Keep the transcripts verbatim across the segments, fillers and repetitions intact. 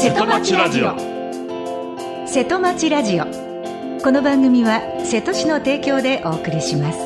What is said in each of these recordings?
瀬戸町ラジオ。瀬戸町ラジオ、この番組は瀬戸市の提供でお送りします。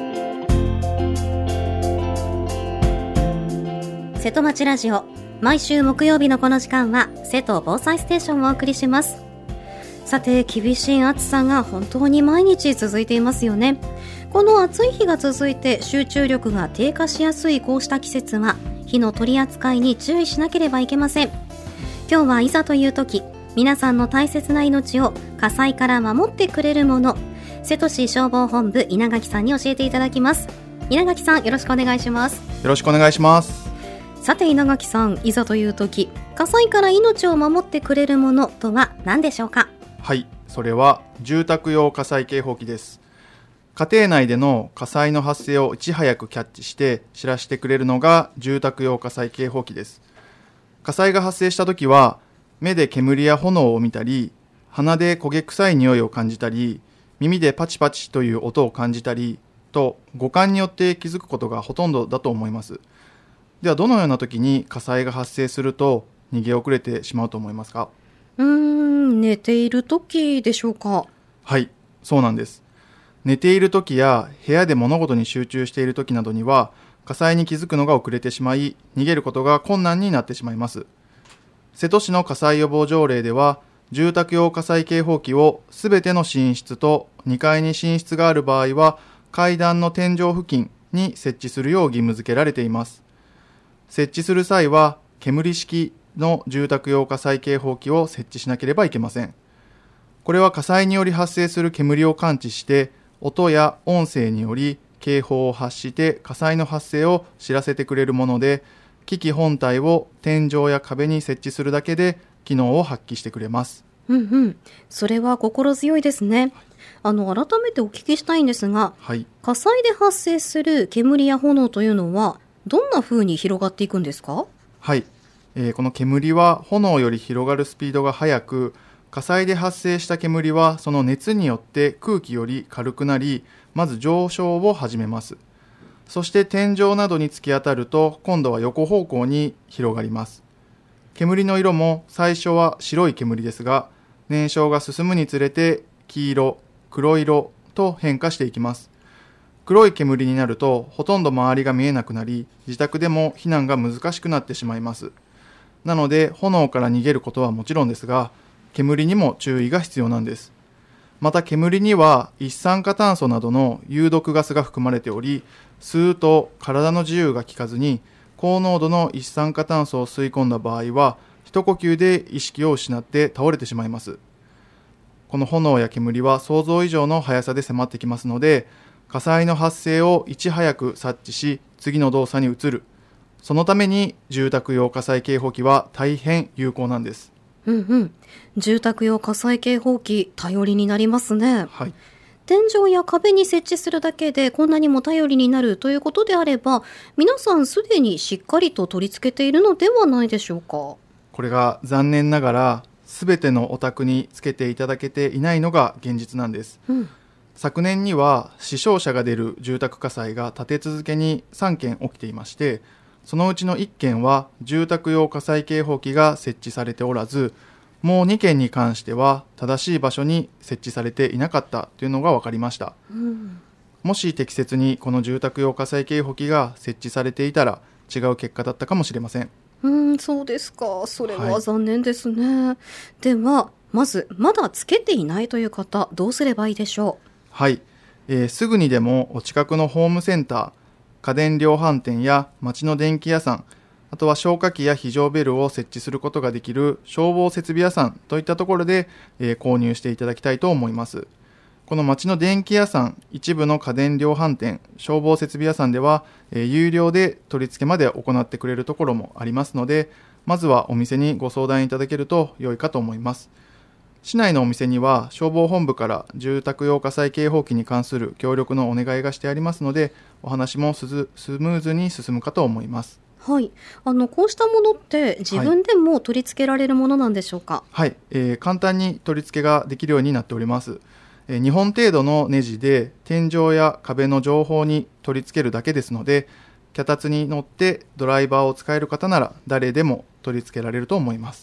瀬戸町ラジオ、毎週木曜日のこの時間は瀬戸防災ステーションをお送りします。さて、厳しい暑さが本当に毎日続いていますよね。この暑い日が続いて集中力が低下しやすいこうした季節は火の取り扱いに注意しなければいけません。今日はいざという時、皆さんの大切な命を火災から守ってくれるもの、瀬戸市消防本部稲垣さんに教えていただきます。稲垣さん、よろしくお願いします。 よろしくお願いします。 さて稲垣さん、いざという時、火災から命を守ってくれるものとは何でしょうか？ はい、それは住宅用火災警報器です。家庭内での火災の発生をいち早くキャッチして知らせてくれるのが住宅用火災警報器です。火災が発生したときは、目で煙や炎を見たり、鼻で焦げ臭い匂いを感じたり、耳でパチパチという音を感じたりと、五感によって気づくことがほとんどだと思います。では、どのような時に火災が発生すると逃げ遅れてしまうと思いますか？ うーん、寝ている時でしょうか？ はい、そうなんです。寝ている時や部屋で物事に集中している時などには、火災に気づくのが遅れてしまい、逃げることが困難になってしまいます。瀬戸市の火災予防条例では、住宅用火災警報器をすべての寝室とにかいに寝室がある場合は、階段の天井付近に設置するよう義務付けられています。設置する際は、煙式の住宅用火災警報器を設置しなければいけません。これは火災により発生する煙を感知して、音や音声により警報を発して火災の発生を知らせてくれるもので、機器本体を天井や壁に設置するだけで機能を発揮してくれます。 うんうん、それは心強いですね。あの改めてお聞きしたいんですが、はい、火災で発生する煙や炎というのはどんな風に広がっていくんですか？ はい、えー、この煙は炎より広がるスピードが速く、火災で発生した煙はその熱によって空気より軽くなり、まず上昇を始めます。そして天井などに突き当たると、今度は横方向に広がります。煙の色も最初は白い煙ですが、燃焼が進むにつれて黄色、黒色と変化していきます。黒い煙になるとほとんど周りが見えなくなり、自宅でも避難が難しくなってしまいます。なので炎から逃げることはもちろんですが、煙にも注意が必要なんです。また煙には一酸化炭素などの有毒ガスが含まれており、吸うと体の自由が利かずに高濃度の一酸化炭素を吸い込んだ場合は、一呼吸で意識を失って倒れてしまいます。この炎や煙は想像以上の速さで迫ってきますので、火災の発生をいち早く察知し、次の動作に移る。そのために住宅用火災警報器は大変有効なんです。 うんうん、住宅用火災警報器、頼りになりますね。 はい、 天井や壁に設置するだけでこんなにも頼りになるということであれば、皆さんすでにしっかりと取り付けているのではないでしょうか？ これが残念ながらすべてのお宅につけていただけていないのが現実なんです。うん、昨年には死傷者が出る住宅火災が立て続けにさんけん起きていまして、そのうちのいっけんは住宅用火災警報器が設置されておらず、もうにけんに関しては正しい場所に設置されていなかったというのが分かりました。うん、もし適切にこの住宅用火災警報器が設置されていたら違う結果だったかもしれません。 うん、そうですか。それは残念ですね。はい、ではまずまだつけていないという方、どうすればいいでしょう？ はい、えー、すぐにでもお近くのホームセンター、家電量販店や町の電気屋さん、あとは消火器や非常ベルを設置することができる消防設備屋さんといったところで、えー、購入していただきたいと思います。この町の電気屋さん、一部の家電量販店、消防設備屋さんでは、えー、有料で取り付けまで行ってくれるところもありますので、まずはお店にご相談いただけると良いかと思います。市内のお店には消防本部から住宅用火災警報器に関する協力のお願いがしてありますので、お話もスムーズに進むかと思います。 はい、あのこうしたものって自分でも取り付けられるものなんでしょうか？ はい、えー、簡単に取り付けができるようになっております。えー、にほん程度のネジで天井や壁の上方に取り付けるだけですので、脚立に乗ってドライバーを使える方なら誰でも取り付けられると思います。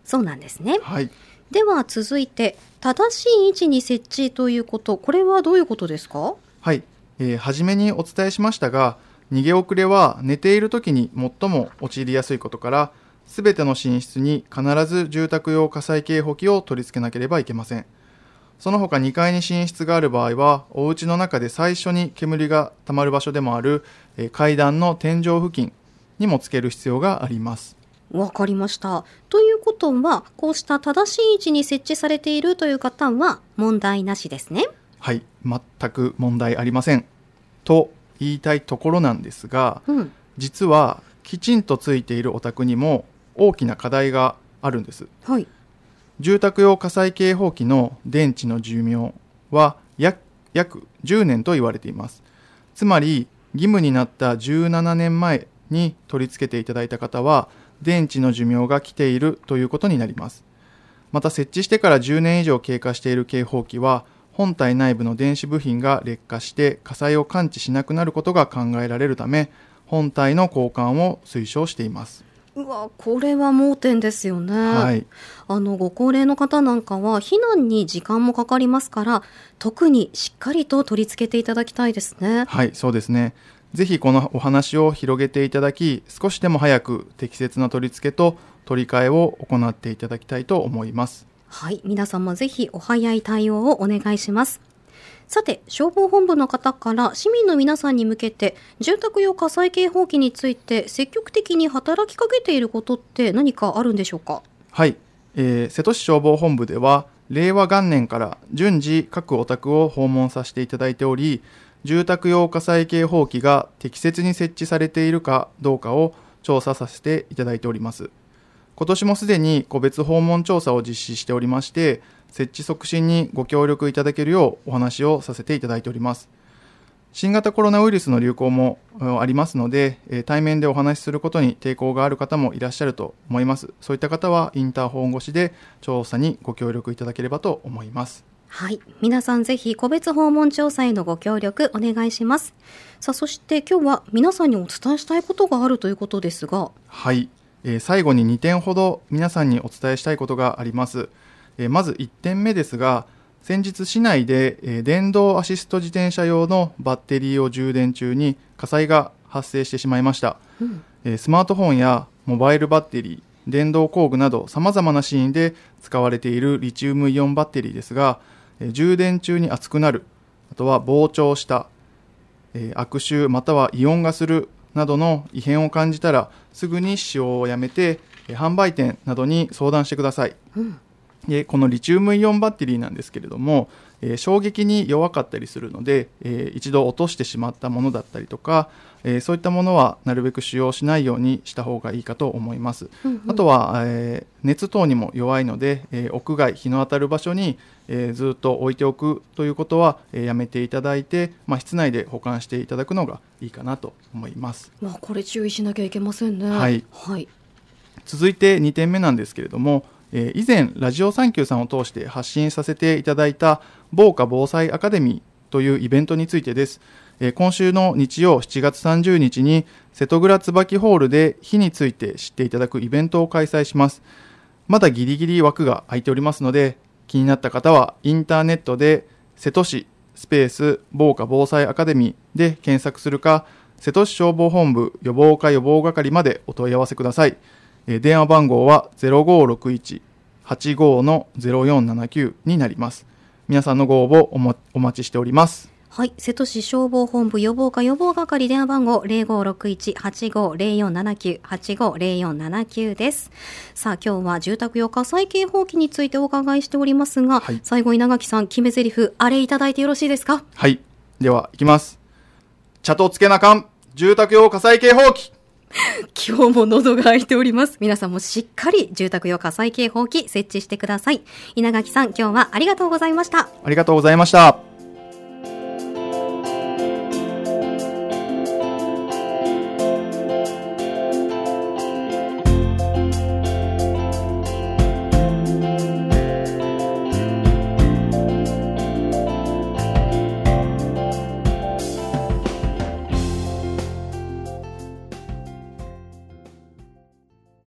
そうなんですね。 はい。 では続いて、正しい位置に設置ということ、これはどういうことですか？ はい。えー、初めにお伝えしましたが、逃げ遅れは寝ている時に最も陥りやすいことから、すべての寝室に必ず住宅用火災警報器を取り付けなければいけません。その他にかいに寝室がある場合は、お家の中で最初に煙が溜まる場所でもある、えー、階段の天井付近にもつける必要があります。 わかりました。ということは、こうした正しい位置に設置されているという方は問題なしですね。 はい、全く問題ありません。と言いたいところなんですが、うん、実はきちんとついているお宅にも大きな課題があるんです。 はい。 住宅用火災警報器の電池の寿命は約、約じゅうねんと言われています。つまり義務になったじゅうななねんまえに取り付けていただいた方は電池の寿命が来ているということになります。また設置してからじゅうねん以上経過している警報器は本体内部の電子部品が劣化して火災を感知しなくなることが考えられるため、本体の交換を推奨しています。 うわ、これは盲点ですよね。 はい。 あのご高齢の方なんかは避難に時間もかかりますから、特にしっかりと取り付けていただきたいですね。 はい、そうですね。ぜひこのお話を広げていただき、少しでも早く適切な取り付けと取り替えを行っていただきたいと思います。 はい、皆さんもぜひお早い対応をお願いします。さて、消防本部の方から市民の皆さんに向けて住宅用火災警報器について積極的に働きかけていることって何かあるんでしょうか？ はい、えー、瀬戸市消防本部では令和元年から順次各お宅を訪問させていただいており、住宅用火災警報器が適切に設置されているかどうかを調査させていただいております。今年もすでに個別訪問調査を実施しておりまして、設置促進にご協力いただけるようお話をさせていただいております。新型コロナウイルスの流行もありますので、対面でお話しすることに抵抗がある方もいらっしゃると思います。そういった方はインターホン越しで調査にご協力いただければと思います。 はい、皆さんぜひ個別訪問調査へのご協力お願いします。さあ、そして今日は皆さんにお伝えしたいことがあるということですが、 はい、えー、最後ににてんほど皆さんにお伝えしたいことがあります。えー、まずいってんめですが、先日市内で、えー、電動アシスト自転車用のバッテリーを充電中に火災が発生してしまいました。うん、えー、スマートフォンやモバイルバッテリー、電動工具など様々なシーンで使われているリチウムイオンバッテリーですが、えー、充電中に熱くなる、あとは膨張した、えー、悪臭またはイオンがするなどの異変を感じたらすぐに使用をやめて、えー、販売店などに相談してください。うん、でこのリチウムイオンバッテリーなんですけれども、えー、衝撃に弱かったりするので、えー、一度落としてしまったものだったりとか、えー、そういったものはなるべく使用しないようにした方がいいかと思います。うんうん、あとは、えー、熱等にも弱いので、えー、屋外日の当たる場所に、えー、ずっと置いておくということは、えー、やめていただいて、まあ、室内で保管していただくのがいいかなと思います。 まあ、これ注意しなきゃいけませんね。 はい、 はい、 続いてにてんめなんですけれども、えー、以前ラジオサンキューさんを通して発信させていただいた防火防災アカデミーというイベントについてです。えー、今週の日曜しちがつさんじゅうにちに瀬戸倉椿ホールで火について知っていただくイベントを開催します。まだギリギリ枠が空いておりますので、気になった方はインターネットで瀬戸市スペース防火防災アカデミーで検索するか、瀬戸市消防本部予防課予防係までお問い合わせください。えー、電話番号は ゼロごろくいち はちご ゼロよんななきゅう になります。皆さんのご応募おもお待ちしております。 はい、瀬戸市消防本部予防課予防係電話番号 ゼロごろくいち はちご ゼロよんななきゅう はちご ゼロよんななきゅう です。さあ、今日は住宅用火災警報器についてお伺いしておりますが、はい、最後稲垣さん、決め台詞あれいただいてよろしいですか？ はい、ではいきます。茶とつけなかん住宅用火災警報器。 今日も喉が開いております。皆さんもしっかり住宅用火災警報器設置してください。稲垣さん、今日はありがとうございました。 ありがとうございました。